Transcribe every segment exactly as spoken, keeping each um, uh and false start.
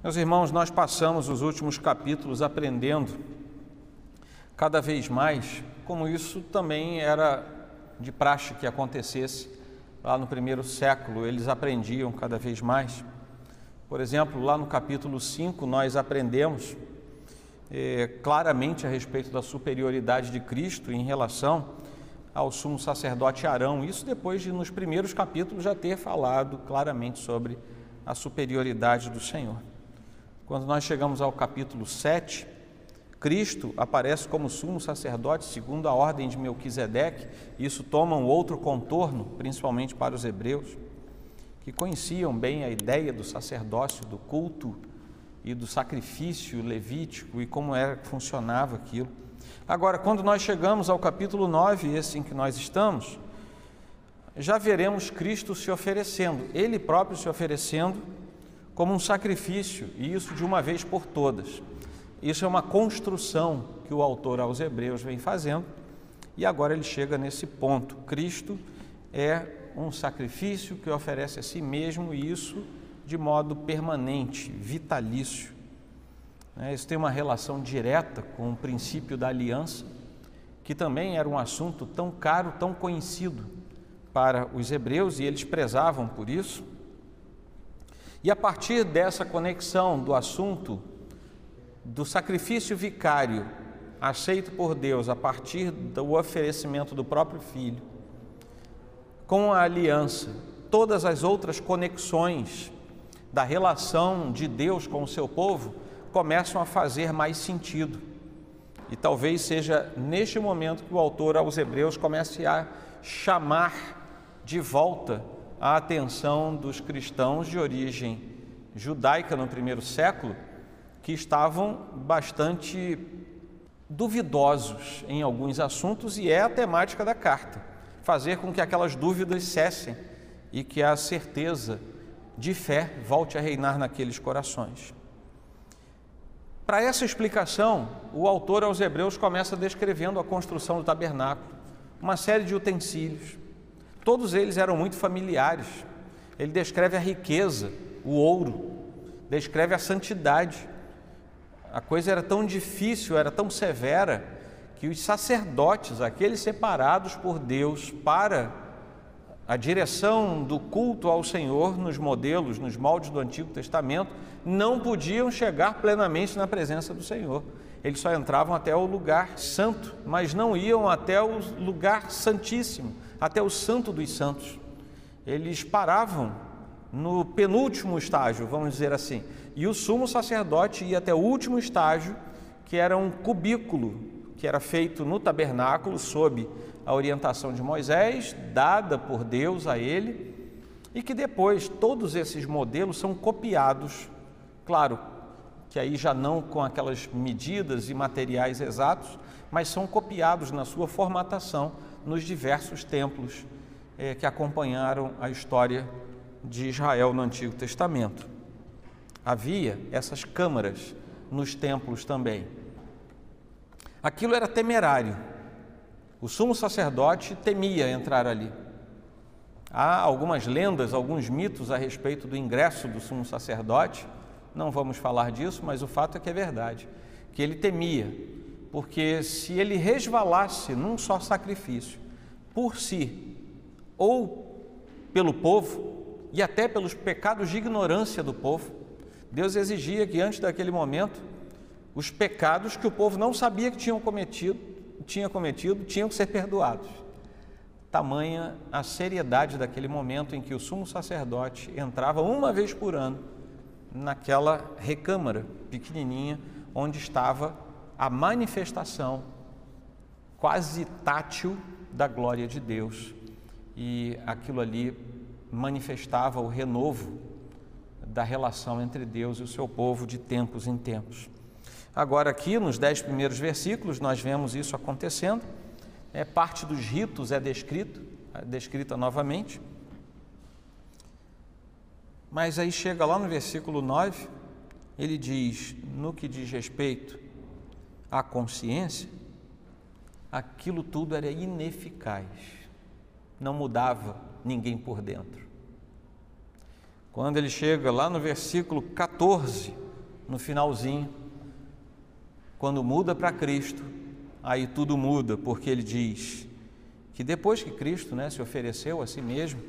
Meus irmãos, nós passamos os últimos capítulos aprendendo cada vez mais, como isso também era de praxe que acontecesse lá no primeiro século, eles aprendiam cada vez mais. Por exemplo, lá no capítulo cinco nós aprendemos eh, claramente a respeito da superioridade de Cristo em relação ao sumo sacerdote Arão, isso depois de nos primeiros capítulos já ter falado claramente sobre a superioridade do Senhor. Quando nós chegamos ao capítulo sete, Cristo aparece como sumo sacerdote segundo a ordem de Melquisedeque. Isso toma um outro contorno, principalmente para os hebreus, que conheciam bem a ideia do sacerdócio, do culto e do sacrifício levítico e como era que funcionava aquilo. Agora, quando nós chegamos ao capítulo nove, esse em que nós estamos, já veremos Cristo se oferecendo, Ele próprio se oferecendo como um sacrifício, e isso de uma vez por todas. Isso é uma construção que o autor aos Hebreus vem fazendo, e agora ele chega nesse ponto. Cristo é um sacrifício que oferece a si mesmo, e isso de modo permanente, vitalício. Isso tem uma relação direta com o princípio da aliança, que também era um assunto tão caro, tão conhecido para os hebreus, e eles prezavam por isso. E a partir dessa conexão do assunto do sacrifício vicário aceito por Deus a partir do oferecimento do próprio Filho, com a aliança, todas as outras conexões da relação de Deus com o seu povo começam a fazer mais sentido. E talvez seja neste momento que o autor aos Hebreus comece a chamar de volta a atenção dos cristãos de origem judaica no primeiro século, que estavam bastante duvidosos em alguns assuntos, e é a temática da carta, fazer com que aquelas dúvidas cessem e que a certeza de fé volte a reinar naqueles corações. Para essa explicação, o autor aos Hebreus começa descrevendo a construção do tabernáculo, uma série de utensílios. Todos eles eram muito familiares. Ele descreve a riqueza, o ouro, descreve a santidade. A coisa era tão difícil, era tão severa, que os sacerdotes, aqueles separados por Deus para a direção do culto ao Senhor nos modelos, nos moldes do Antigo Testamento, não podiam chegar plenamente na presença do Senhor. Eles só entravam até o lugar santo, mas não iam até o lugar santíssimo, até o santo dos santos. Eles paravam no penúltimo estágio, vamos dizer assim, e o sumo sacerdote ia até o último estágio, que era um cubículo, que era feito no tabernáculo, sob a orientação de Moisés, dada por Deus a ele, e que depois todos esses modelos são copiados, claro, que aí já não com aquelas medidas e materiais exatos, mas são copiados na sua formatação nos diversos templos eh, que acompanharam a história de Israel no Antigo Testamento. Havia essas câmaras nos templos também. Aquilo era temerário. O sumo sacerdote temia entrar ali. Há algumas lendas, alguns mitos a respeito do ingresso do sumo sacerdote. Não vamos falar disso, mas o fato é que é verdade, que ele temia, porque se ele resvalasse num só sacrifício, por si, ou pelo povo, e até pelos pecados de ignorância do povo, Deus exigia que antes daquele momento, os pecados que o povo não sabia que tinham cometido, tinha cometido, tinham que ser perdoados. Tamanha a seriedade daquele momento em que o sumo sacerdote entrava uma vez por ano naquela recâmara pequenininha onde estava a manifestação quase tátil da glória de Deus, e aquilo ali manifestava o renovo da relação entre Deus e o seu povo de tempos em tempos. Agora aqui nos dez primeiros versículos nós vemos isso acontecendo, é, parte dos ritos é descrito, é descrita novamente. Mas aí chega lá no versículo nove, ele diz, no que diz respeito à consciência, aquilo tudo era ineficaz, não mudava ninguém por dentro. Quando ele chega lá no versículo quatorze, no finalzinho, quando muda para Cristo, aí tudo muda, porque ele diz que depois que Cristo, né, se ofereceu a si mesmo,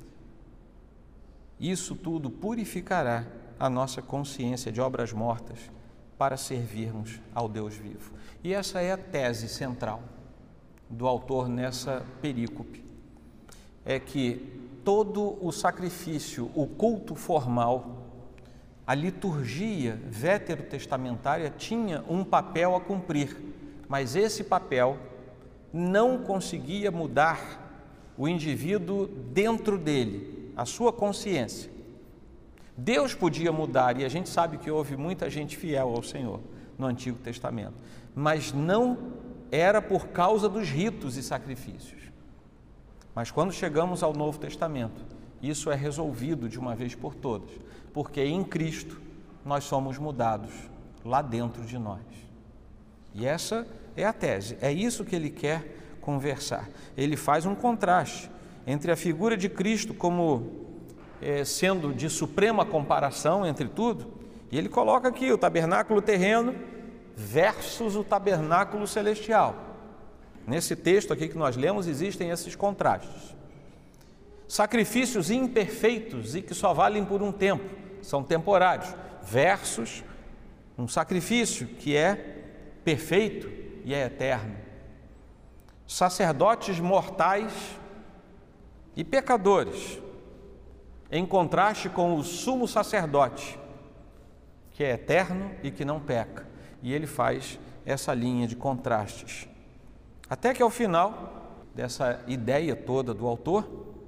isso tudo purificará a nossa consciência de obras mortas para servirmos ao Deus vivo. E essa é a tese central do autor nessa perícope, é que todo o sacrifício, o culto formal, a liturgia veterotestamentária tinha um papel a cumprir, mas esse papel não conseguia mudar o indivíduo dentro dele, a sua consciência. Deus podia mudar, e a gente sabe que houve muita gente fiel ao Senhor no Antigo Testamento, mas não era por causa dos ritos e sacrifícios. Mas quando chegamos ao Novo Testamento, isso é resolvido de uma vez por todas, porque em Cristo nós somos mudados lá dentro de nós. E essa é a tese, é isso que ele quer conversar. Ele faz um contraste entre a figura de Cristo como é, sendo de suprema comparação entre tudo, e ele coloca aqui o tabernáculo terreno versus o tabernáculo celestial. Nesse texto aqui que nós lemos existem esses contrastes. Sacrifícios imperfeitos e que só valem por um tempo, são temporários, versus um sacrifício que é perfeito e é eterno. Sacerdotes mortais e pecadores, em contraste com o sumo sacerdote, que é eterno e que não peca. E ele faz essa linha de contrastes. Até que ao final dessa ideia toda do autor,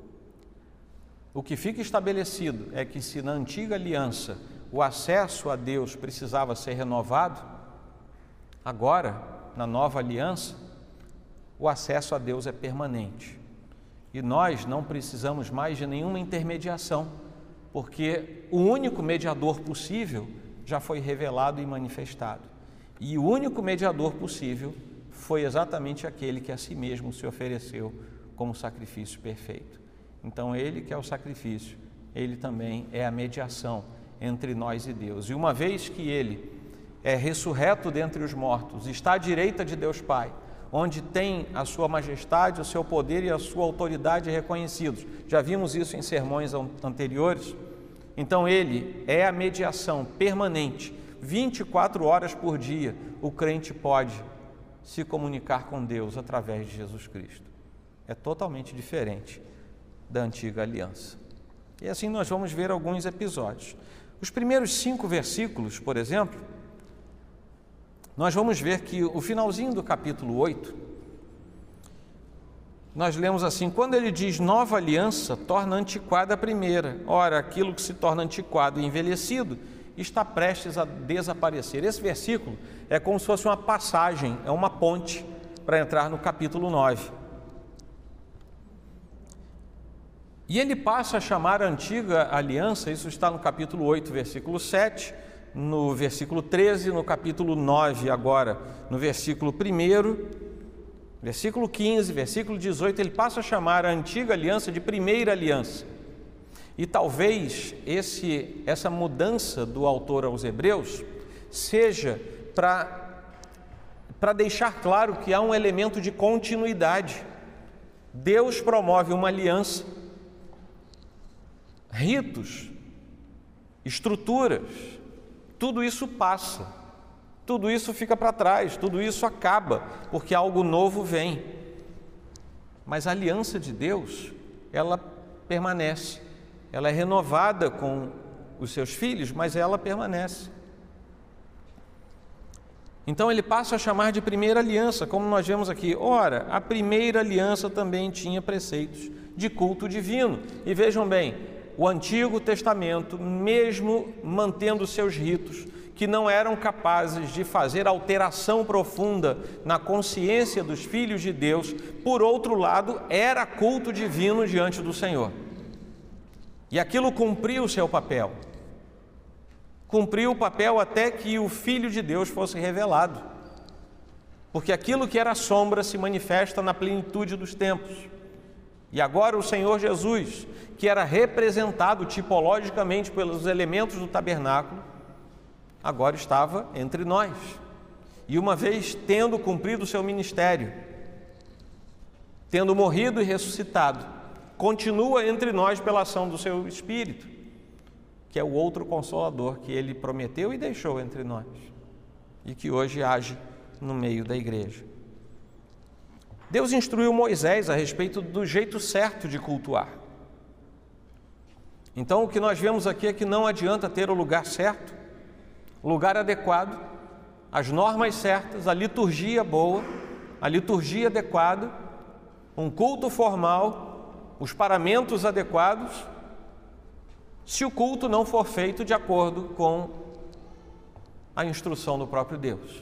o que fica estabelecido é que se na antiga aliança o acesso a Deus precisava ser renovado, agora, na nova aliança, o acesso a Deus é permanente. E nós não precisamos mais de nenhuma intermediação, porque o único mediador possível já foi revelado e manifestado. E o único mediador possível foi exatamente aquele que a si mesmo se ofereceu como sacrifício perfeito. Então ele que é o sacrifício, ele também é a mediação entre nós e Deus. E uma vez que ele é ressurreto dentre os mortos, está à direita de Deus Pai, onde tem a sua majestade, o seu poder e a sua autoridade reconhecidos. Já vimos isso em sermões anteriores. Então ele é a mediação permanente, vinte e quatro horas por dia, o crente pode se comunicar com Deus através de Jesus Cristo. É totalmente diferente da antiga aliança. E assim nós vamos ver alguns episódios. Os primeiros cinco versículos, por exemplo, nós vamos ver que o finalzinho do capítulo oito, nós lemos assim: quando ele diz nova aliança, torna antiquada a primeira. Ora, aquilo que se torna antiquado e envelhecido está prestes a desaparecer. Esse versículo é como se fosse uma passagem, é uma ponte para entrar no capítulo nove. E ele passa a chamar a antiga aliança, isso está no capítulo oito, versículo sete, no versículo treze, no capítulo nove agora, no versículo um, versículo quinze, versículo dezoito, ele passa a chamar a antiga aliança de primeira aliança. E talvez esse, essa mudança do autor aos Hebreus seja para para deixar claro que há um elemento de continuidade. Deus promove uma aliança, ritos, estruturas, tudo isso passa, tudo isso fica para trás, tudo isso acaba, porque algo novo vem. Mas a aliança de Deus, ela permanece, ela é renovada com os seus filhos, mas ela permanece. Então ele passa a chamar de primeira aliança, como nós vemos aqui. Ora, a primeira aliança também tinha preceitos de culto divino. E vejam bem, o Antigo Testamento, mesmo mantendo seus ritos, que não eram capazes de fazer alteração profunda na consciência dos filhos de Deus, por outro lado, era culto divino diante do Senhor. E aquilo cumpriu o seu papel. Cumpriu o papel até que o Filho de Deus fosse revelado. Porque aquilo que era sombra se manifesta na plenitude dos tempos. E agora o Senhor Jesus, que era representado tipologicamente pelos elementos do tabernáculo, agora estava entre nós. E uma vez tendo cumprido o seu ministério, tendo morrido e ressuscitado, continua entre nós pela ação do seu Espírito, que é o outro Consolador que ele prometeu e deixou entre nós, e que hoje age no meio da igreja. Deus instruiu Moisés a respeito do jeito certo de cultuar. Então, o que nós vemos aqui é que não adianta ter o lugar certo, o lugar adequado, as normas certas, a liturgia boa, a liturgia adequada, um culto formal, os paramentos adequados, se o culto não for feito de acordo com a instrução do próprio Deus.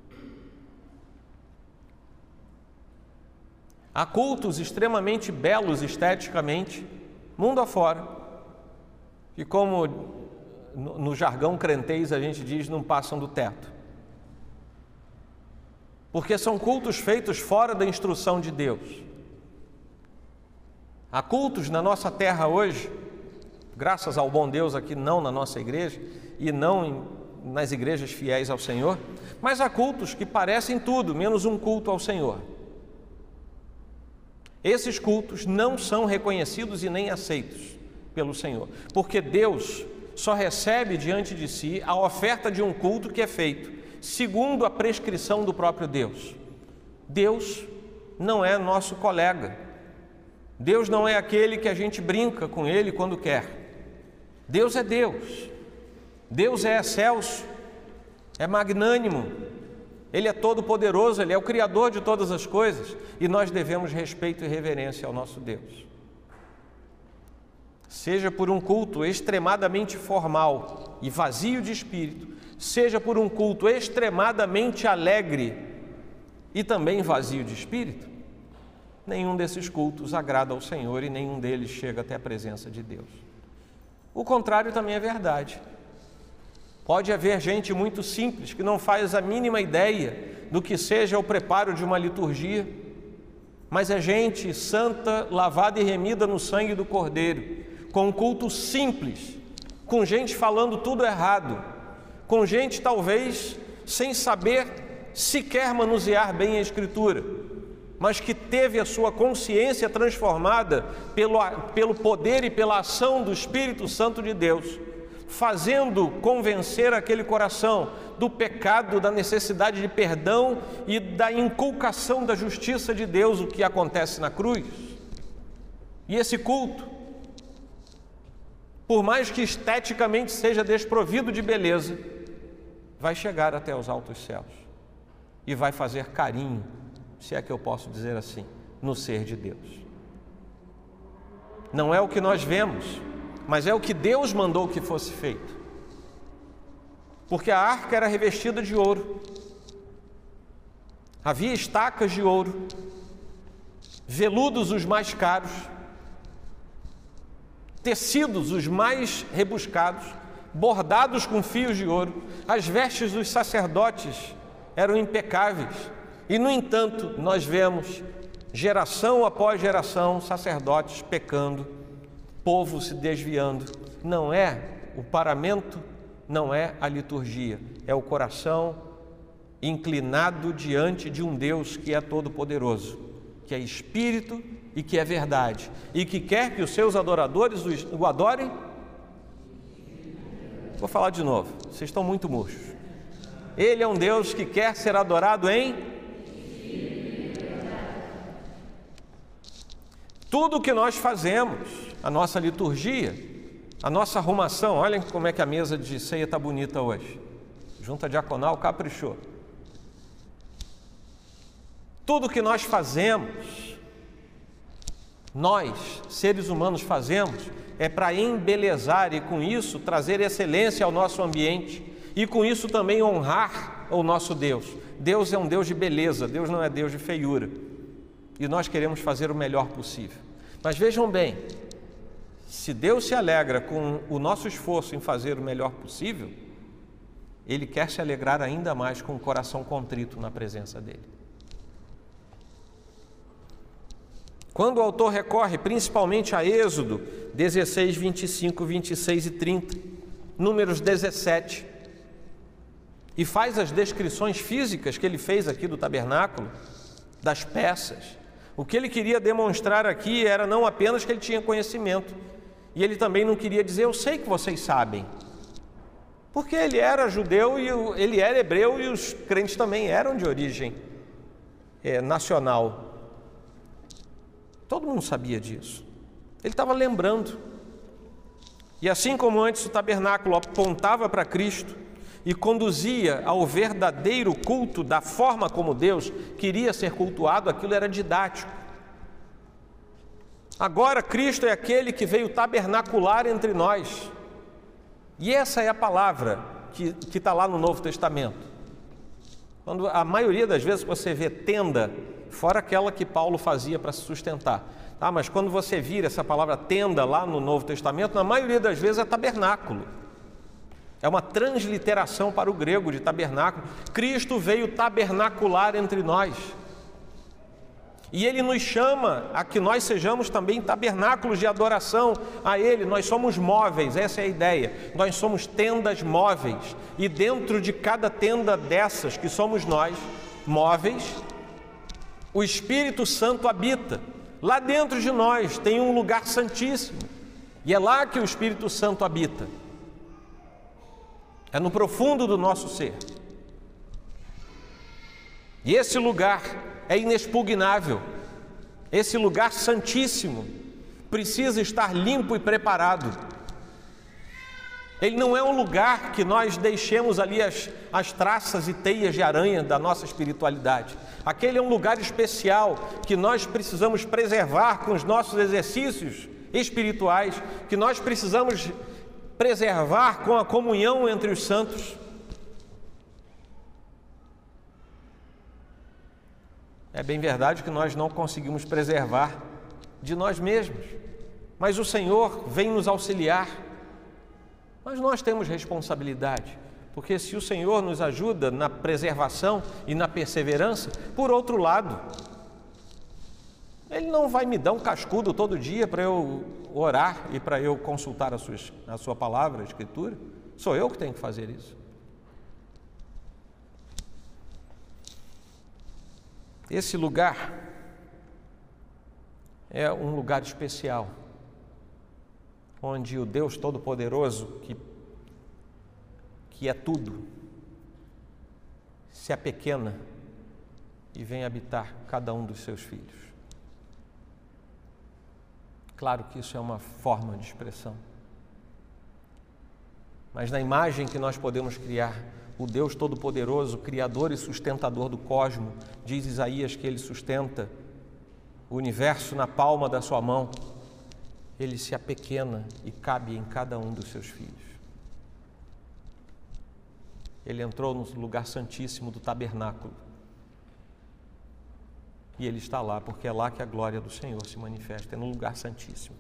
Há cultos extremamente belos esteticamente, mundo afora, que, como no jargão crentez a gente diz, não passam do teto. Porque são cultos feitos fora da instrução de Deus. Há cultos na nossa terra hoje, graças ao bom Deus aqui, não na nossa igreja e não em, nas igrejas fiéis ao Senhor, mas há cultos que parecem tudo, menos um culto ao Senhor. Esses cultos não são reconhecidos e nem aceitos pelo Senhor, porque Deus só recebe diante de si a oferta de um culto que é feito segundo a prescrição do próprio Deus. Deus não é nosso colega. Deus não é aquele que a gente brinca com ele quando quer. Deus é Deus. Deus é excelso, é magnânimo, Ele é todo poderoso, Ele é o Criador de todas as coisas, e nós devemos respeito e reverência ao nosso Deus. Seja por um culto extremadamente formal e vazio de espírito, seja por um culto extremadamente alegre e também vazio de espírito, nenhum desses cultos agrada ao Senhor e nenhum deles chega até a presença de Deus. O contrário também é verdade. Pode haver gente muito simples que não faz a mínima ideia do que seja o preparo de uma liturgia, mas é gente santa, lavada e remida no sangue do Cordeiro, com um culto simples, com gente falando tudo errado, com gente talvez sem saber sequer manusear bem a Escritura, mas que teve a sua consciência transformada pelo, pelo poder e pela ação do Espírito Santo de Deus, fazendo convencer aquele coração do pecado, da necessidade de perdão e da inculcação da justiça de Deus, o que acontece na cruz. E esse culto, por mais que esteticamente seja desprovido de beleza, vai chegar até os altos céus e vai fazer carinho, se é que eu posso dizer assim, no ser de Deus. Não é o que nós vemos, mas é o que Deus mandou que fosse feito. Porque a arca era revestida de ouro, havia estacas de ouro, veludos os mais caros, tecidos os mais rebuscados, bordados com fios de ouro. As vestes dos sacerdotes eram impecáveis, e no entanto nós vemos geração após geração sacerdotes pecando, povo se desviando. Não é o paramento, não é a liturgia, é o coração inclinado diante de um Deus que é todo-poderoso, que é Espírito e que é verdade, e que quer que os seus adoradores o adorem. Vou falar de novo, vocês estão muito murchos. Ele é um Deus que quer ser adorado em tudo que nós fazemos, a nossa liturgia, a nossa arrumação. Olhem como é que a mesa de ceia está bonita hoje. Junta diaconal caprichou. Tudo que nós fazemos, nós, seres humanos, fazemos, é para embelezar e com isso trazer excelência ao nosso ambiente e com isso também honrar o nosso Deus. Deus é um Deus de beleza, Deus não é Deus de feiura. E nós queremos fazer o melhor possível. Mas vejam bem, se Deus se alegra com o nosso esforço em fazer o melhor possível, Ele quer se alegrar ainda mais com o coração contrito na presença dEle. Quando o autor recorre principalmente a Êxodo dezesseis, vinte e cinco, vinte e seis e trinta, Números dezessete, e faz as descrições físicas que ele fez aqui do tabernáculo, das peças. O que ele queria demonstrar aqui era não apenas que ele tinha conhecimento, e ele também não queria dizer, eu sei que vocês sabem, porque ele era judeu e ele era hebreu e os crentes também eram de origem é, nacional. Todo mundo sabia disso. Ele estava lembrando. E assim como antes o tabernáculo apontava para Cristo e conduzia ao verdadeiro culto da forma como Deus queria ser cultuado, aquilo era didático. Agora Cristo é aquele que veio tabernacular entre nós. E essa é a palavra que está lá no Novo Testamento. Quando a maioria das vezes você vê tenda, fora aquela que Paulo fazia para se sustentar, tá? Mas quando você vira essa palavra tenda lá no Novo Testamento, na maioria das vezes é tabernáculo. É uma transliteração para o grego de tabernáculo. Cristo veio tabernacular entre nós. E Ele nos chama a que nós sejamos também tabernáculos de adoração a Ele. Nós somos móveis, essa é a ideia. Nós somos tendas móveis. E dentro de cada tenda dessas que somos nós, móveis, o Espírito Santo habita. Lá dentro de nós tem um lugar santíssimo. E é lá que o Espírito Santo habita. É no profundo do nosso ser. E esse lugar é inexpugnável. Esse lugar santíssimo precisa estar limpo e preparado. Ele não é um lugar que nós deixemos ali as, as traças e teias de aranha da nossa espiritualidade. Aquele é um lugar especial que nós precisamos preservar com os nossos exercícios espirituais, que nós precisamos preservar com a comunhão entre os santos. É bem verdade que nós não conseguimos preservar de nós mesmos, mas o Senhor vem nos auxiliar. Mas nós temos responsabilidade, porque se o Senhor nos ajuda na preservação e na perseverança, por outro lado, Ele não vai me dar um cascudo todo dia para eu orar e para eu consultar a sua, a sua palavra, a Escritura. Sou eu que tenho que fazer isso. Esse lugar é um lugar especial, onde o Deus Todo-Poderoso, que, que é tudo, se apequena e vem habitar cada um dos seus filhos. Claro que isso é uma forma de expressão, mas na imagem que nós podemos criar, o Deus Todo-Poderoso, Criador e sustentador do cosmo, diz Isaías que Ele sustenta o universo na palma da sua mão. Ele se apequena e cabe em cada um dos seus filhos. Ele entrou no lugar santíssimo do tabernáculo. E Ele está lá, porque é lá que a glória do Senhor se manifesta, é no lugar santíssimo.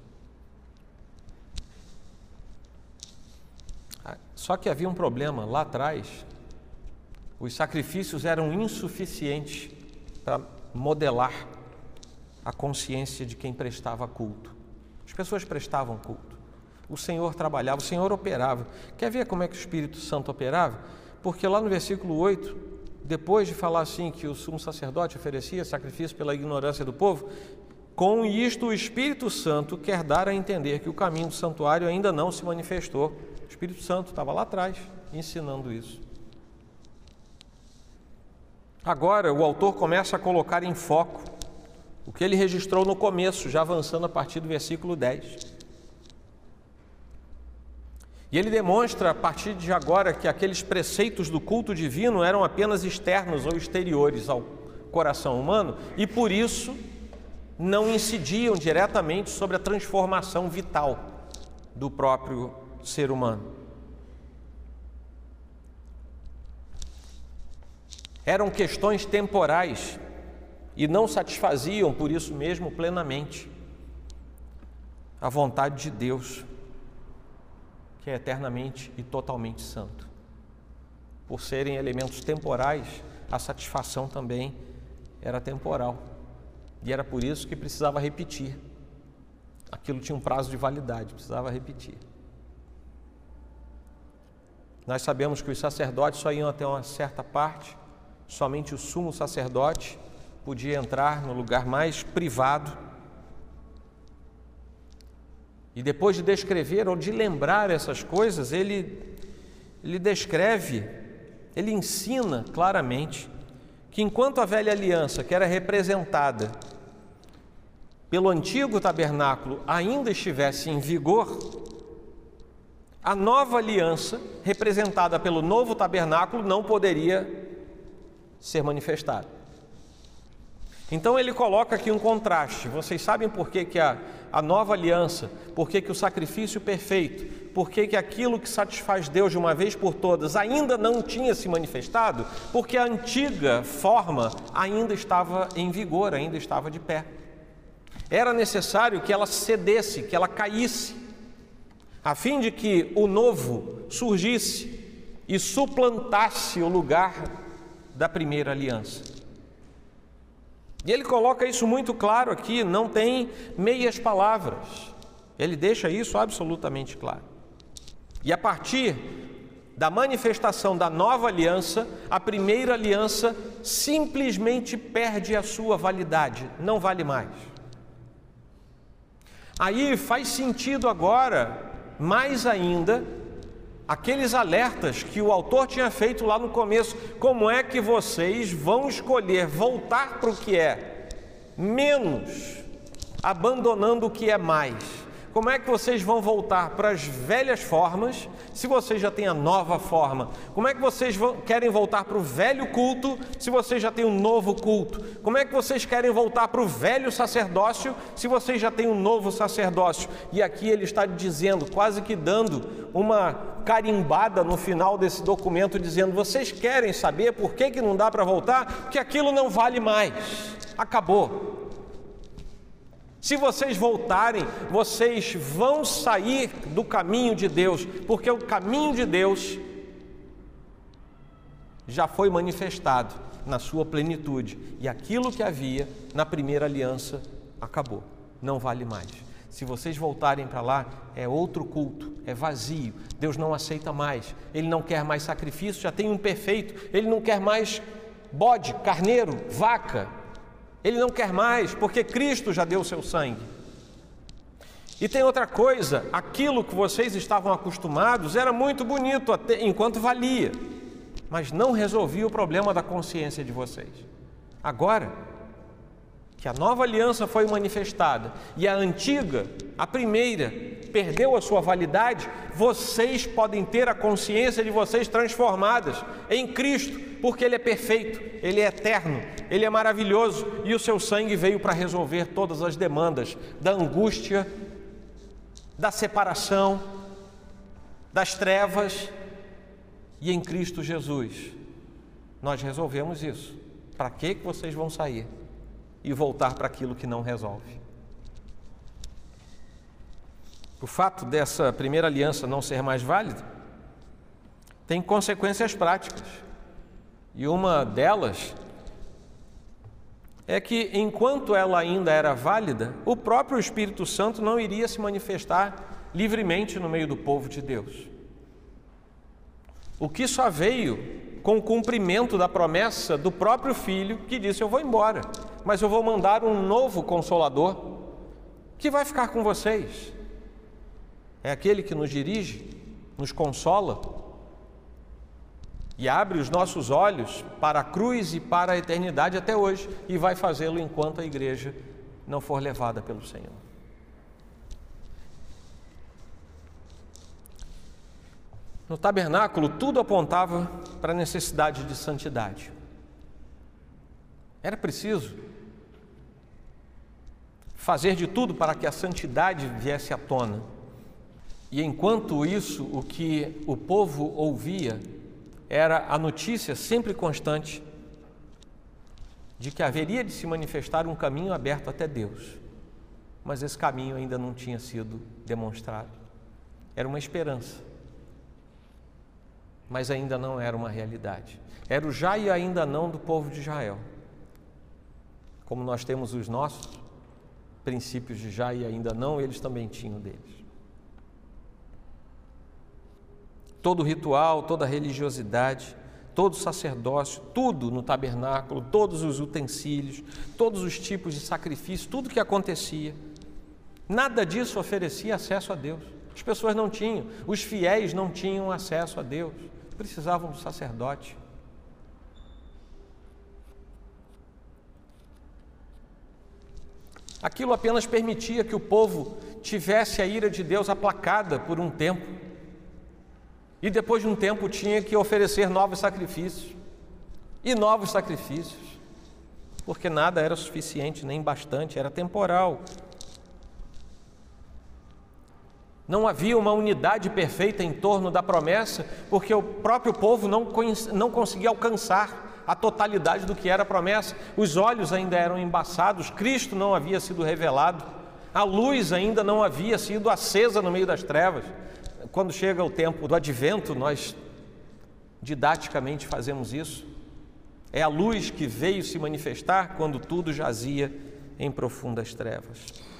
Só que havia um problema lá atrás. Os sacrifícios eram insuficientes para modelar a consciência de quem prestava culto. As pessoas prestavam culto. O Senhor trabalhava, o Senhor operava. Quer ver como é que o Espírito Santo operava? Porque lá no versículo oito, depois de falar assim que o sumo sacerdote oferecia sacrifício pela ignorância do povo, com isto o Espírito Santo quer dar a entender que o caminho do santuário ainda não se manifestou. O Espírito Santo estava lá atrás, ensinando isso. Agora, o autor começa a colocar em foco o que ele registrou no começo, já avançando a partir do versículo dez. E ele demonstra, a partir de agora, que aqueles preceitos do culto divino eram apenas externos ou exteriores ao coração humano e, por isso, não incidiam diretamente sobre a transformação vital do próprio ser humano. Eram questões temporais e não satisfaziam, por isso mesmo, plenamente a vontade de Deus, que é eternamente e totalmente santo. Por serem elementos temporais, a satisfação também era temporal. E era por isso que precisava repetir. Aquilo tinha um prazo de validade, precisava repetir. Nós sabemos que os sacerdotes só iam até uma certa parte, somente o sumo sacerdote podia entrar no lugar mais privado. E depois de descrever ou de lembrar essas coisas, ele, ele descreve, ele ensina claramente que enquanto a velha aliança, que era representada pelo antigo tabernáculo, ainda estivesse em vigor, a nova aliança, representada pelo novo tabernáculo, não poderia ser manifestada. Então ele coloca aqui um contraste. Vocês sabem por que, que a, a nova aliança, por que, que o sacrifício perfeito, por que, que aquilo que satisfaz Deus de uma vez por todas ainda não tinha se manifestado? Porque a antiga forma ainda estava em vigor, ainda estava de pé. Era necessário que ela cedesse, que ela caísse, a fim de que o novo surgisse e suplantasse o lugar da primeira aliança. E ele coloca isso muito claro aqui, não tem meias palavras. Ele deixa isso absolutamente claro. E a partir da manifestação da nova aliança, a primeira aliança simplesmente perde a sua validade, não vale mais. Aí faz sentido agora, mais ainda, aqueles alertas que o autor tinha feito lá no começo. Como é que vocês vão escolher voltar para o que é menos, abandonando o que é mais? Como é que vocês vão voltar para as velhas formas, se vocês já têm a nova forma? Como é que vocês vão, querem voltar para o velho culto, se vocês já têm um novo culto? Como é que vocês querem voltar para o velho sacerdócio, se vocês já têm um novo sacerdócio? E aqui ele está dizendo, quase que dando uma carimbada no final desse documento, dizendo: vocês querem saber por que, que não dá para voltar? Porque aquilo não vale mais, acabou. Se vocês voltarem, vocês vão sair do caminho de Deus, porque o caminho de Deus já foi manifestado na sua plenitude, e aquilo que havia na primeira aliança acabou, não vale mais. Se vocês voltarem para lá, é outro culto, é vazio, Deus não aceita mais, Ele não quer mais sacrifício, já tem um perfeito, Ele não quer mais bode, carneiro, vaca, Ele não quer mais, porque Cristo já deu o seu sangue. E tem outra coisa, aquilo que vocês estavam acostumados era muito bonito até enquanto valia, mas não resolvia o problema da consciência de vocês. Agora que a nova aliança foi manifestada e a antiga, a primeira, perdeu a sua validade, vocês podem ter a consciência de vocês transformadas em Cristo, porque Ele é perfeito, Ele é eterno, Ele é maravilhoso, e o seu sangue veio para resolver todas as demandas da angústia, da separação, das trevas, e em Cristo Jesus nós resolvemos isso. Para que que vocês vão sair e voltar para aquilo que não resolve? O fato dessa primeira aliança não ser mais válida tem consequências práticas. E uma delas é que, enquanto ela ainda era válida, o próprio Espírito Santo não iria se manifestar livremente no meio do povo de Deus. O que só veio com o cumprimento da promessa do próprio Filho, que disse: eu vou embora, mas eu vou mandar um novo Consolador, que vai ficar com vocês. É aquele que nos dirige, nos consola, e abre os nossos olhos para a cruz e para a eternidade até hoje, e vai fazê-lo enquanto a igreja não for levada pelo Senhor. No tabernáculo, tudo apontava para a necessidade de santidade. Era preciso fazer de tudo para que a santidade viesse à tona. E enquanto isso, o que o povo ouvia era a notícia sempre constante de que haveria de se manifestar um caminho aberto até Deus, mas esse caminho ainda não tinha sido demonstrado. Era uma esperança, mas ainda não era uma realidade. Era o já e ainda não do povo de Israel. Como nós temos os nossos princípios de já e ainda não, eles também tinham deles. todo o ritual, toda a religiosidade, todo o sacerdócio, tudo no tabernáculo, todos os utensílios, todos os tipos de sacrifício, tudo que acontecia, nada disso oferecia acesso a Deus. As pessoas não tinham, os fiéis não tinham acesso a Deus, precisavam do sacerdote. Aquilo apenas permitia que o povo tivesse a ira de Deus aplacada por um tempo. E depois de um tempo tinha que oferecer novos sacrifícios. E novos sacrifícios. Porque nada era suficiente, nem bastante, era temporal. Não havia uma unidade perfeita em torno da promessa, porque o próprio povo não, não conseguia alcançar a totalidade do que era a promessa. Os olhos ainda eram embaçados, Cristo não havia sido revelado, a luz ainda não havia sido acesa no meio das trevas. Quando chega o tempo do advento, nós didaticamente fazemos isso. É a luz que veio se manifestar quando tudo jazia em profundas trevas.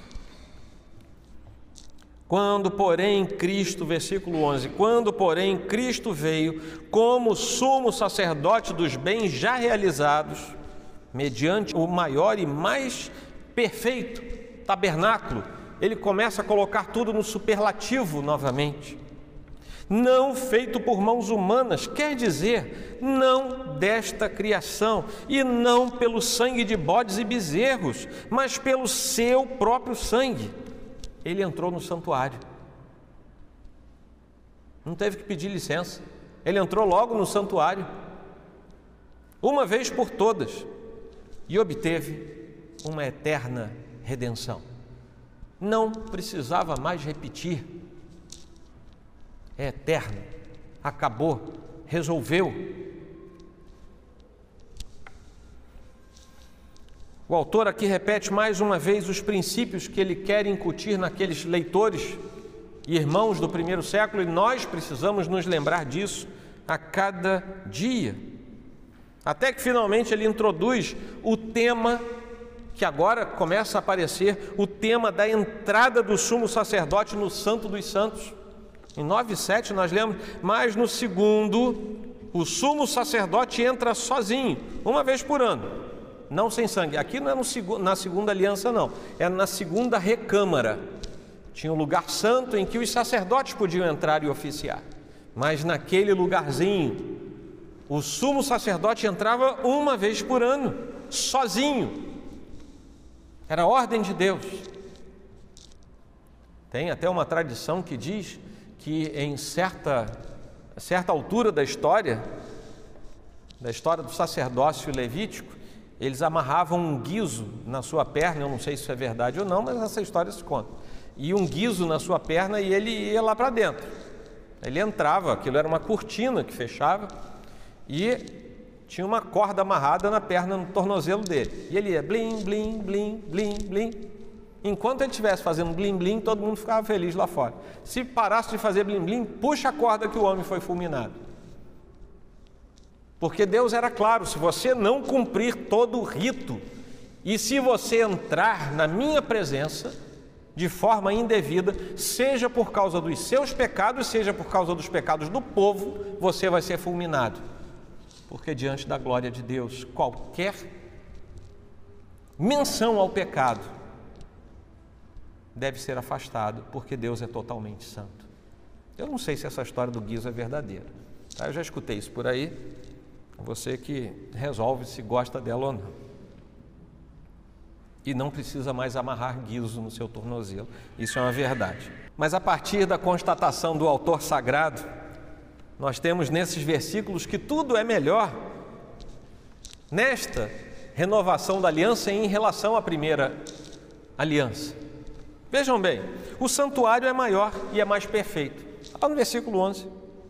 Quando, porém, Cristo, versículo onze, quando, porém, Cristo veio como sumo sacerdote dos bens já realizados, mediante o maior e mais perfeito tabernáculo, ele começa a colocar tudo no superlativo novamente. Não feito por mãos humanas, quer dizer, não desta criação, e não pelo sangue de bodes e bezerros, mas pelo seu próprio sangue. Ele entrou no santuário, não teve que pedir licença, ele entrou logo no santuário, uma vez por todas, e obteve uma eterna redenção. Não precisava mais repetir, é eterno, acabou, resolveu. O autor aqui repete mais uma vez os princípios que ele quer incutir naqueles leitores e irmãos do primeiro século, e nós precisamos nos lembrar disso a cada dia. Até que finalmente ele introduz o tema que agora começa a aparecer, o tema da entrada do sumo sacerdote no Santo dos Santos. Em nove sete nós lemos, mas no segundo, o sumo sacerdote entra sozinho, uma vez por ano. Não sem sangue. Aqui não é no, na segunda aliança, não. É na segunda recâmara. Tinha um lugar santo em que os sacerdotes podiam entrar e oficiar. Mas naquele lugarzinho, o sumo sacerdote entrava uma vez por ano, sozinho. Era a ordem de Deus. Tem até uma tradição que diz que em certa, certa altura da história, da história do sacerdócio levítico, eles amarravam um guizo na sua perna, eu não sei se isso é verdade ou não, mas essa história se conta. E um guizo na sua perna e ele ia lá para dentro. Ele entrava, aquilo era uma cortina que fechava e tinha uma corda amarrada na perna, no tornozelo dele. E ele ia blim, blim, blim, blim, blim. Enquanto ele estivesse fazendo blim, blim, todo mundo ficava feliz lá fora. Se parasse de fazer blim, blim, puxa a corda que o homem foi fulminado. Porque Deus era claro, se você não cumprir todo o rito e se você entrar na minha presença de forma indevida, seja por causa dos seus pecados, seja por causa dos pecados do povo, você vai ser fulminado. Porque diante da glória de Deus, qualquer menção ao pecado deve ser afastado, porque Deus é totalmente santo. Eu não sei se essa história do guizo é verdadeira, tá? Eu já escutei isso por aí. Você que resolve se gosta dela ou não. E não precisa mais amarrar guizo no seu tornozelo. Isso é uma verdade. Mas a partir da constatação do autor sagrado, nós temos nesses versículos que tudo é melhor nesta renovação da aliança em relação à primeira aliança. Vejam bem, o santuário é maior e é mais perfeito. Está no versículo onze.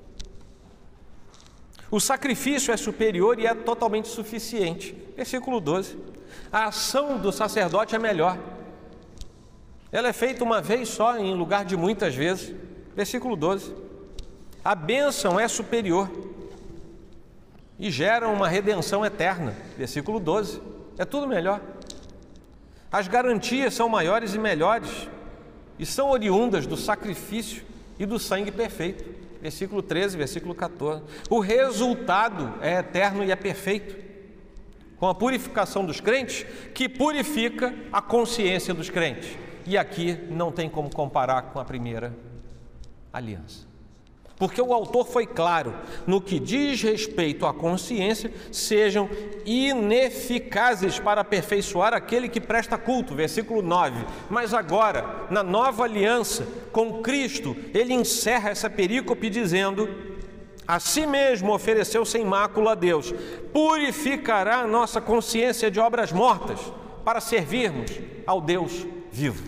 O sacrifício é superior e é totalmente suficiente. Versículo doze. A ação do sacerdote é melhor. Ela é feita uma vez só em lugar de muitas vezes. Versículo doze. A bênção é superior e gera uma redenção eterna. Versículo doze. É tudo melhor. As garantias são maiores e melhores e são oriundas do sacrifício e do sangue perfeito. versículo treze, versículo quatorze. O resultado é eterno e é perfeito, com a purificação dos crentes, que purifica a consciência dos crentes. E aqui não tem como comparar com a primeira aliança. Porque o autor foi claro, no que diz respeito à consciência, sejam ineficazes para aperfeiçoar aquele que presta culto, versículo nove. Mas agora, na nova aliança com Cristo, ele encerra essa perícope dizendo: a si mesmo ofereceu sem mácula a Deus, purificará a nossa consciência de obras mortas, para servirmos ao Deus vivo.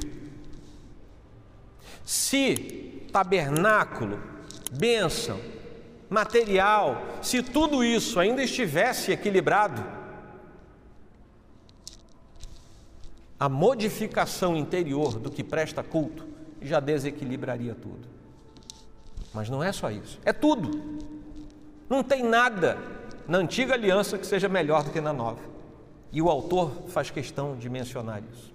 Se tabernáculo, bênção, material, se tudo isso ainda estivesse equilibrado, a modificação interior do que presta culto já desequilibraria tudo. Mas não é só isso, é tudo. Não tem nada na antiga aliança que seja melhor do que na nova. E o autor faz questão de mencionar isso.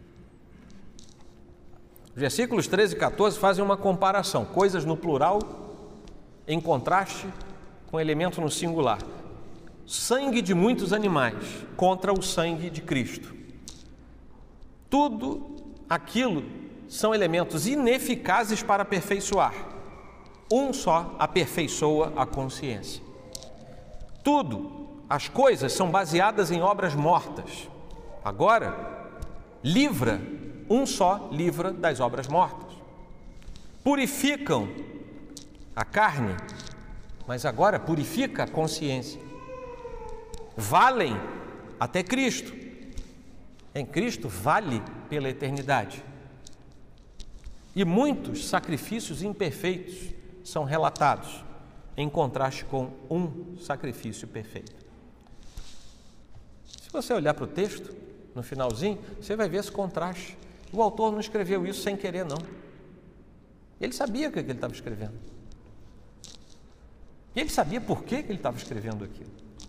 Os versículos treze e quatorze fazem uma comparação, coisas no plural em contraste com elemento no singular. Sangue de muitos animais contra o sangue de Cristo. Tudo aquilo são elementos ineficazes para aperfeiçoar. Um só aperfeiçoa a consciência. Tudo, as coisas são baseadas em obras mortas. Agora, livra, um só livra das obras mortas. Purificam a carne, mas agora purifica a consciência. Valem até Cristo. Em Cristo vale pela eternidade. E muitos sacrifícios imperfeitos são relatados, em contraste com um sacrifício perfeito. Se você olhar para o texto, no finalzinho, você vai ver esse contraste. O autor não escreveu isso sem querer, não. Ele sabia o que ele estava escrevendo. E ele sabia por que ele estava escrevendo aquilo.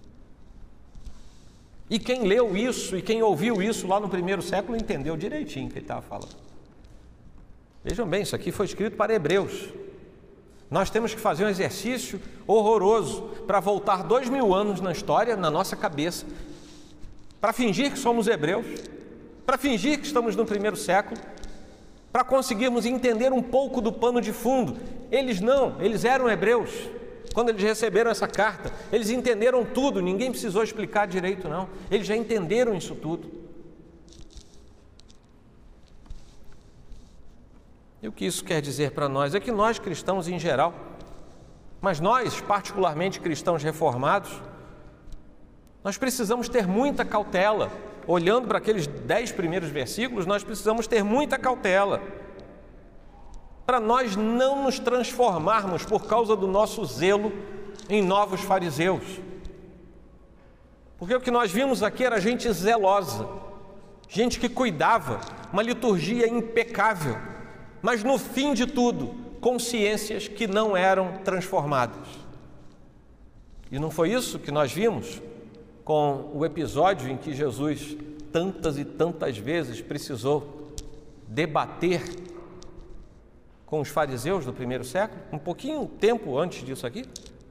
E quem leu isso e quem ouviu isso lá no primeiro século entendeu direitinho o que ele estava falando. Vejam bem, isso aqui foi escrito para hebreus. Nós temos que fazer um exercício horroroso para voltar dois mil anos na história, na nossa cabeça, para fingir que somos hebreus, para fingir que estamos no primeiro século, para conseguirmos entender um pouco do pano de fundo. Eles não, eles eram hebreus. Quando eles receberam essa carta, eles entenderam tudo, ninguém precisou explicar direito, não. Eles já entenderam isso tudo. E o que isso quer dizer para nós? É que nós, cristãos em geral, mas nós, particularmente cristãos reformados, nós precisamos ter muita cautela. Olhando para aqueles dez primeiros versículos, nós precisamos ter muita cautela para nós não nos transformarmos por causa do nosso zelo em novos fariseus. Porque o que nós vimos aqui era gente zelosa, gente que cuidava, uma liturgia impecável, mas no fim de tudo, consciências que não eram transformadas. E não foi isso que nós vimos com o episódio em que Jesus tantas e tantas vezes precisou debater com os fariseus do primeiro século, um pouquinho tempo antes disso aqui?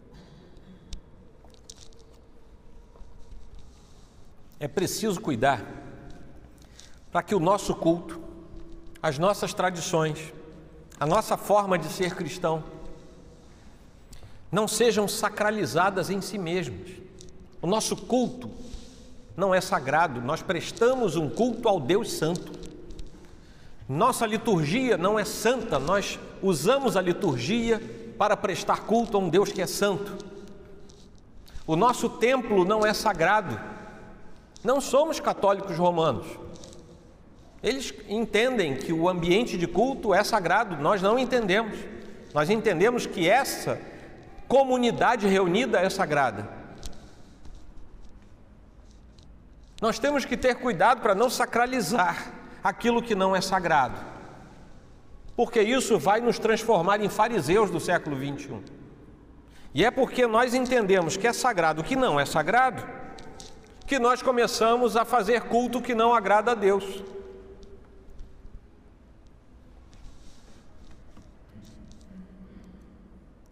É preciso cuidar para que o nosso culto, as nossas tradições, a nossa forma de ser cristão, não sejam sacralizadas em si mesmas. O nosso culto não é sagrado, nós prestamos um culto ao Deus Santo. Nossa liturgia não é santa, nós usamos a liturgia para prestar culto a um Deus que é santo. O nosso templo não é sagrado, não somos católicos romanos. Eles entendem que o ambiente de culto é sagrado, nós não entendemos. Nós entendemos que essa comunidade reunida é sagrada. Nós temos que ter cuidado para não sacralizar aquilo que não é sagrado, porque isso vai nos transformar em fariseus do século vinte e um. E é porque nós entendemos que é sagrado o que não é sagrado, que nós começamos a fazer culto que não agrada a Deus.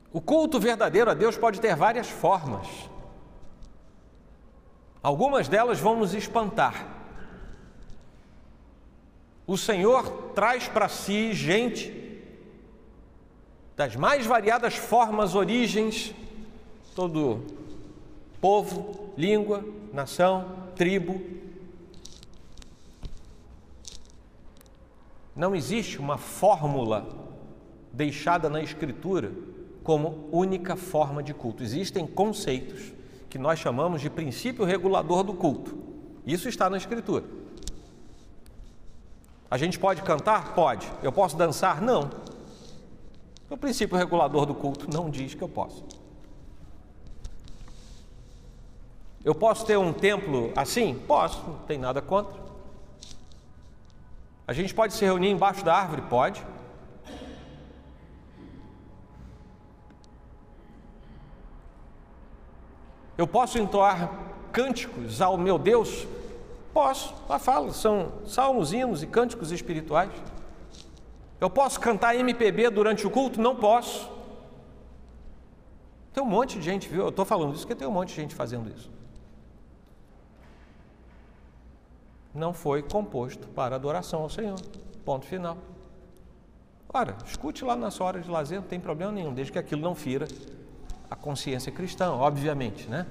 O culto verdadeiro a Deus pode ter várias formas. Algumas delas vão nos espantar. O Senhor traz para si gente das mais variadas formas, origens, todo povo, língua, nação, tribo. Não existe uma fórmula deixada na Escritura como única forma de culto. Existem conceitos que nós chamamos de princípio regulador do culto. Isso está na Escritura. A gente pode cantar? Pode. Eu posso dançar? Não. O princípio regulador do culto não diz que eu posso. Eu posso ter um templo assim? Posso, não tem nada contra. A gente pode se reunir embaixo da árvore? Pode. Eu posso entoar cânticos ao meu Deus? Posso. Lá fala, são salmos, hinos e cânticos espirituais. Eu posso cantar M P B durante o culto? Não posso. Tem um monte de gente, viu? Eu estou falando isso porque tem um monte de gente fazendo isso. Não foi composto para adoração ao Senhor. Ponto final. Ora, escute lá na sua hora de lazer, não tem problema nenhum, desde que aquilo não fira a consciência cristã, obviamente, né?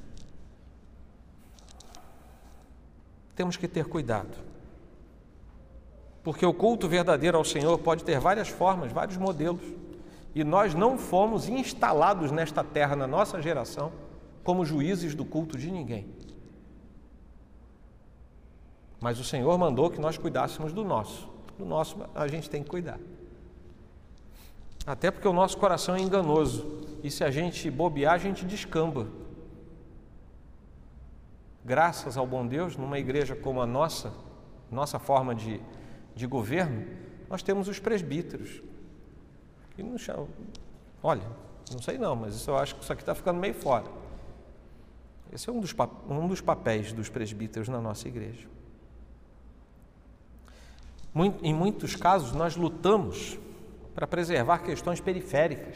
Temos que ter cuidado, porque o culto verdadeiro ao Senhor pode ter várias formas, vários modelos, e nós não fomos instalados nesta terra, na nossa geração, como juízes do culto de ninguém. Mas o Senhor mandou que nós cuidássemos do nosso. Do nosso a gente tem que cuidar. Até porque o nosso coração é enganoso. E se a gente bobear, a gente descamba. Graças ao bom Deus, numa igreja como a nossa, nossa forma de, de governo, nós temos os presbíteros. E não chamam. Olha, não sei não, mas isso eu acho que isso aqui está ficando meio fora. Esse é um dos, um dos papéis dos presbíteros na nossa igreja. Em muitos casos, nós lutamos para preservar questões periféricas.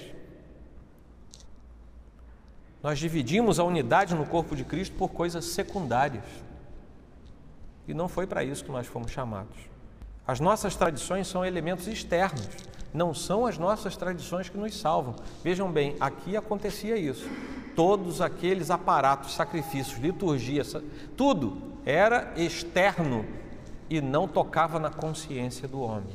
Nós dividimos a unidade no corpo de Cristo por coisas secundárias. E não foi para isso que nós fomos chamados. As nossas tradições são elementos externos, não são as nossas tradições que nos salvam. Vejam bem, aqui acontecia isso. Todos aqueles aparatos, sacrifícios, liturgia, tudo era externo e não tocava na consciência do homem.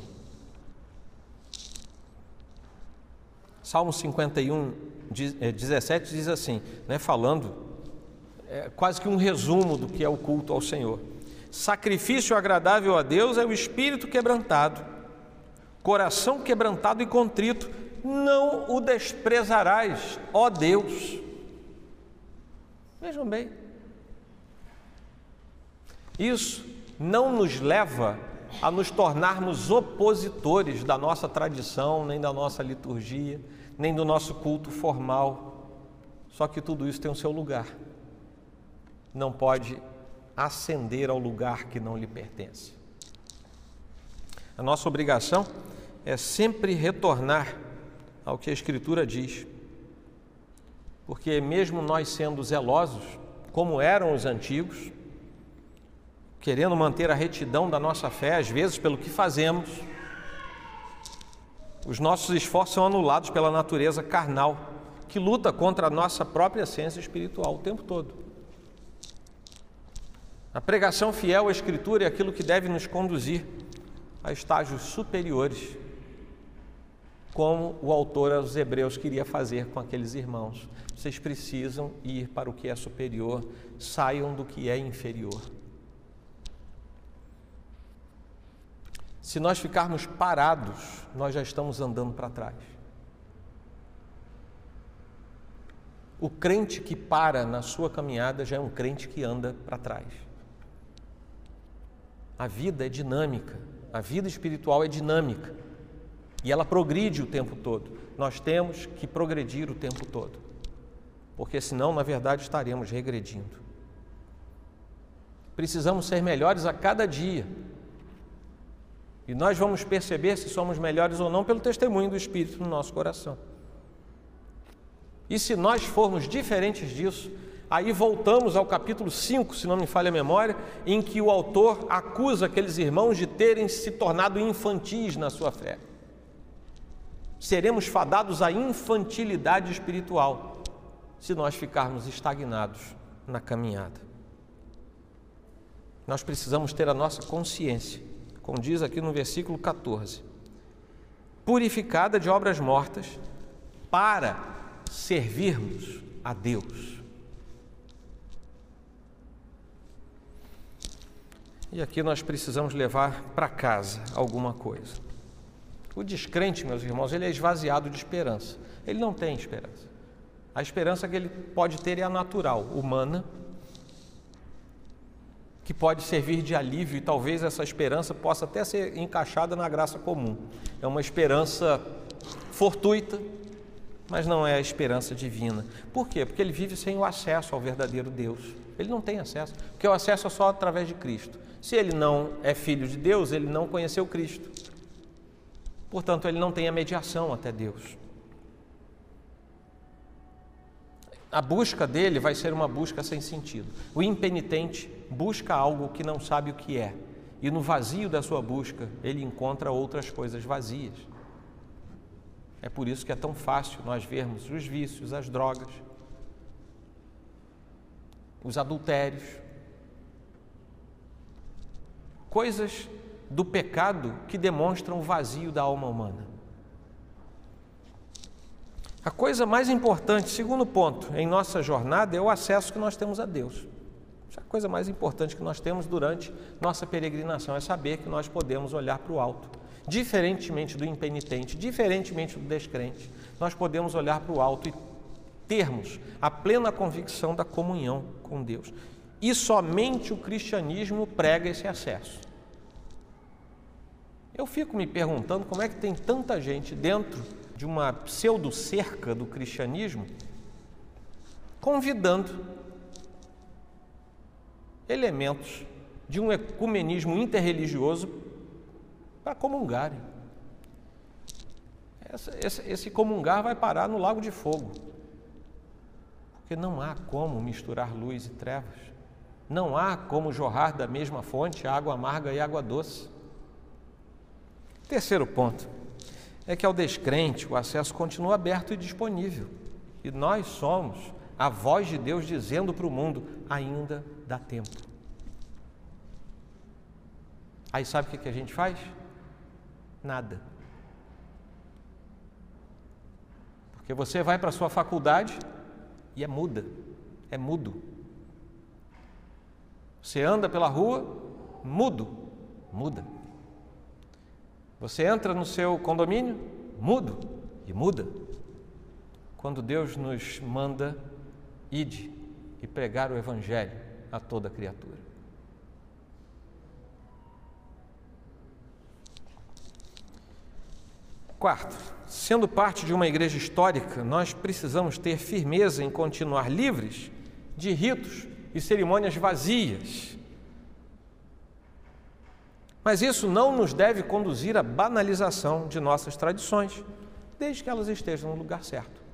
Salmo cinquenta e um, dezessete diz assim, né, falando, é, quase que um resumo do que é o culto ao Senhor. Sacrifício agradável a Deus é o espírito quebrantado, coração quebrantado e contrito, não o desprezarás, ó Deus. Vejam bem, isso não nos leva a nos tornarmos opositores da nossa tradição, nem da nossa liturgia, nem do nosso culto formal. Só que tudo isso tem o seu lugar. Não pode ascender ao lugar que não lhe pertence. A nossa obrigação é sempre retornar ao que a Escritura diz. Porque mesmo nós sendo zelosos, como eram os antigos, querendo manter a retidão da nossa fé, às vezes pelo que fazemos, os nossos esforços são anulados pela natureza carnal, que luta contra a nossa própria essência espiritual o tempo todo. A pregação fiel à Escritura é aquilo que deve nos conduzir a estágios superiores, como o autor aos Hebreus queria fazer com aqueles irmãos. Vocês precisam ir para o que é superior, saiam do que é inferior. Se nós ficarmos parados, nós já estamos andando para trás. O crente que para na sua caminhada já é um crente que anda para trás. A vida é dinâmica, a vida espiritual é dinâmica e ela progride o tempo todo. Nós temos que progredir o tempo todo, porque senão, na verdade, estaremos regredindo. Precisamos ser melhores a cada dia. E nós vamos perceber se somos melhores ou não pelo testemunho do Espírito no nosso coração. E se nós formos diferentes disso, aí voltamos ao capítulo cinco, se não me falha a memória, em que o autor acusa aqueles irmãos de terem se tornado infantis na sua fé. Seremos fadados à infantilidade espiritual se nós ficarmos estagnados na caminhada. Nós precisamos ter a nossa consciência, como diz aqui no versículo quatorze, purificada de obras mortas para servirmos a Deus. E aqui nós precisamos levar para casa alguma coisa. O descrente, meus irmãos, ele é esvaziado de esperança. Ele não tem esperança. A esperança que ele pode ter é a natural, humana, que pode servir de alívio, e talvez essa esperança possa até ser encaixada na graça comum. É uma esperança fortuita, mas não é a esperança divina. Por quê? Porque ele vive sem o acesso ao verdadeiro Deus. Ele não tem acesso, porque o acesso é só através de Cristo. Se ele não é filho de Deus, ele não conheceu Cristo. Portanto, ele não tem a mediação até Deus. A busca dele vai ser uma busca sem sentido. O impenitente busca algo que não sabe o que é, e no vazio da sua busca, ele encontra outras coisas vazias. É por isso que é tão fácil nós vermos os vícios, as drogas, os adultérios, coisas do pecado que demonstram o vazio da alma humana. A coisa mais importante, segundo ponto, em nossa jornada é o acesso que nós temos a Deus. A coisa mais importante que nós temos durante nossa peregrinação é saber que nós podemos olhar para o alto. Diferentemente do impenitente, diferentemente do descrente, nós podemos olhar para o alto e termos a plena convicção da comunhão com Deus. E somente o cristianismo prega esse acesso. Eu fico me perguntando como é que tem tanta gente dentro de uma pseudo-cerca do cristianismo convidando elementos de um ecumenismo interreligioso para comungarem. Essa, esse, esse comungar vai parar no lago de fogo, porque não há como misturar luz e trevas, não há como jorrar da mesma fonte água amarga e água doce. Terceiro ponto é que ao descrente o acesso continua aberto e disponível, e nós somos a voz de Deus dizendo para o mundo: ainda dá tempo. Aí sabe o que a gente faz? Nada. Porque você vai para a sua faculdade e é muda, é mudo. Você anda pela rua, mudo, muda. Você entra no seu condomínio, mudo e muda. Quando Deus nos manda, ide e pregar o Evangelho a toda criatura. Quarto, sendo parte de uma igreja histórica, nós precisamos ter firmeza em continuar livres de ritos e cerimônias vazias. Mas isso não nos deve conduzir à banalização de nossas tradições, desde que elas estejam no lugar certo.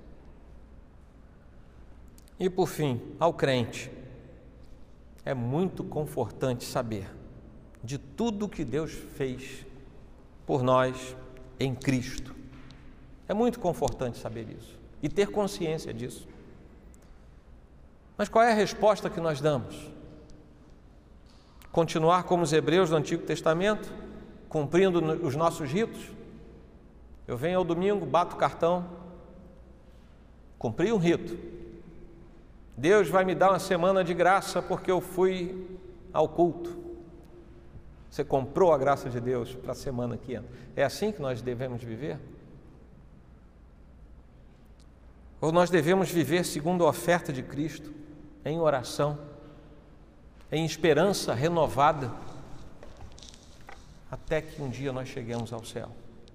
E por fim, ao crente, é muito confortante saber de tudo que Deus fez por nós em Cristo. É muito confortante saber isso e ter consciência disso. Mas qual é a resposta que nós damos? Continuar como os hebreus do Antigo Testamento, cumprindo os nossos ritos? Eu venho ao domingo, bato o cartão, cumpri um rito. Deus vai me dar uma semana de graça porque eu fui ao culto. Você comprou a graça de Deus para a semana que entra. É assim que nós devemos viver? Ou nós devemos viver segundo a oferta de Cristo, em oração, em esperança renovada, até que um dia nós cheguemos ao céu?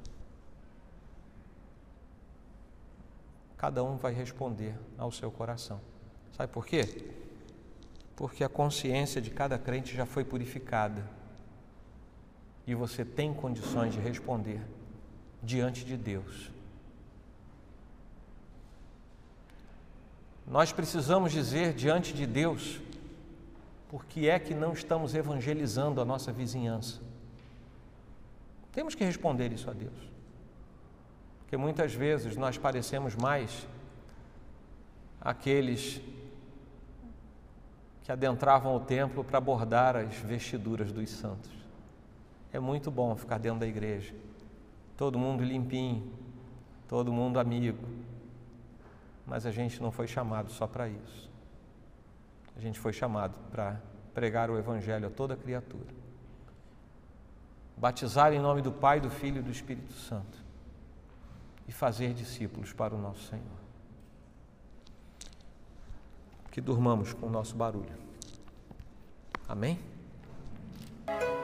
Cada um vai responder ao seu coração. Sabe por quê? Porque a consciência de cada crente já foi purificada e você tem condições de responder diante de Deus. Nós precisamos dizer diante de Deus por que é que não estamos evangelizando a nossa vizinhança. Temos que responder isso a Deus, porque muitas vezes nós parecemos mais aqueles que adentravam o templo para bordar as vestiduras dos santos. É muito bom ficar dentro da igreja, todo mundo limpinho, todo mundo amigo, mas a gente não foi chamado só para isso. A gente foi chamado para pregar o Evangelho a toda criatura, batizar em nome do Pai, do Filho e do Espírito Santo e fazer discípulos para o nosso Senhor. Que durmamos com o nosso barulho. Amém?